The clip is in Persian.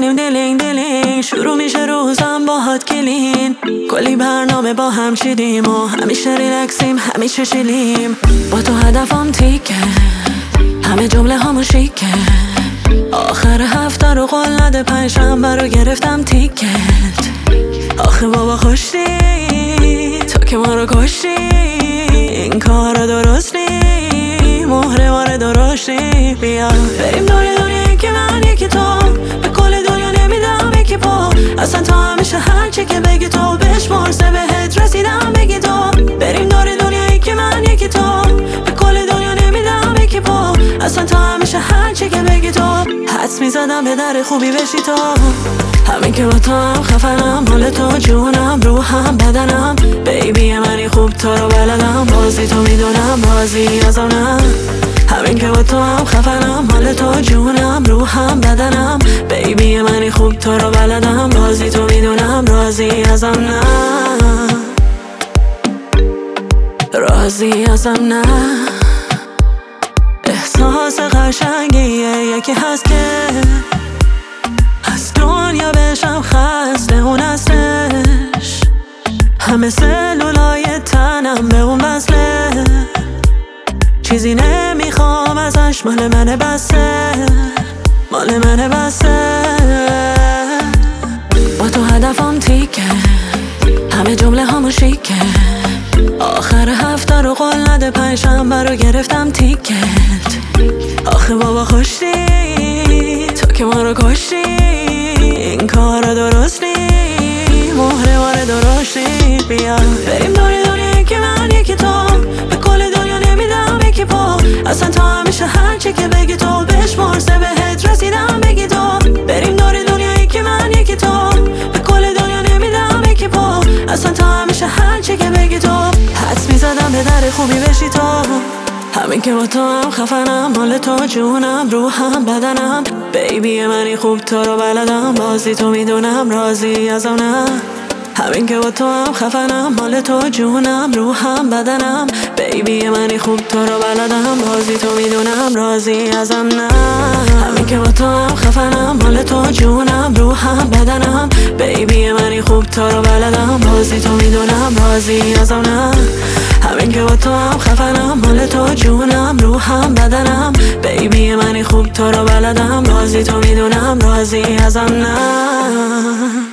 میکنیم دلینگ شروع میشه روزم باهات کلین. کلی برنامه با هم چیدیم و همیشه ریلکسیم همیشه شیلیم. با تو هدفم تیکه همه جمله همو شیکه. آخر هفته رو قول نده پنجشنبه رو گرفتم تیکت. آخه بابا خوشی تو که ما رو کشتی. این کار درست نی مهره وارد درشتی. بیا بریم دنیا یکی من یکی تو. به کل دنیا نمیدم یکی پا. اصلا تا همیشه هرچی که بگی تو بشمار سه بهت رسیدم بگی تو. بریم دنیا یکی من یکی تو. به کل دنیا نمیدم یکی پا. اصلا تا همیشه هرچی که بگی تو. حدس میزدم به در خوبی بشی تو. همین که با تو هم خفنم حال تو جونم روحم بدنم. بیبی منی خوب تو رو بلدم بازی تو میدونم بازی ازم نه. همین که با تو هم خفنم حال تو جونم روحم بدنم. بیبی منی خوب تو رو بلدم بازی تو میدونم راضی ازم نه. راضی ازم نه. احساس قشنگیه یکی هست که از دنیا بشم خسته اون اصلش. همه سلولای تنم به اون وصله. چیزی نمیخوام ازش مال منه بسه مال منه بسه. با تو هدفم تیکه همه جمله همو شیکه. آخر هفته رو قول نده پنجشنبه رو گرفتم تیکت. آخه بابا خوشی تو که ما رو کشتی. این کار درست نی مهره وارد درشتی. بیا بریم دنیا یکی من یکی تو. به کل دنیا نمیدم یکی پا. اصلا تا همیشه هرچی که بگی تو بشمار سه بهت رسیدم بگی تو. بریم دنیا یکی من یکی تو. به کل دنیا نمیدم یکی پا. اصلا تا همیشه هرچی که بگی تو. حدس میزدم به در خوبی بشی تو. همین که با تو هم خفنم حال تو جونم روحم بدنم. بیبی منی خوب تو رو بلدم بازی تو میدونم راضی ازم نه. همین که با تو هم خفنم حال تو جونم روحم بدنم. بیبی منی خوب تو رو بلدم بازی تو میدونم راضی ازم نه. همین که با تو هم خفنم حال تو جونم روحم بدنم. بیبی منی خوب تو رو بلدم بازی تو میدونم راضی ازم نه. همین که با تو هم خفنم حال تو جونم روحم بدنم. بیبی منی خوب تو رو بلدم بازی تو میدونم راضی ازم نه.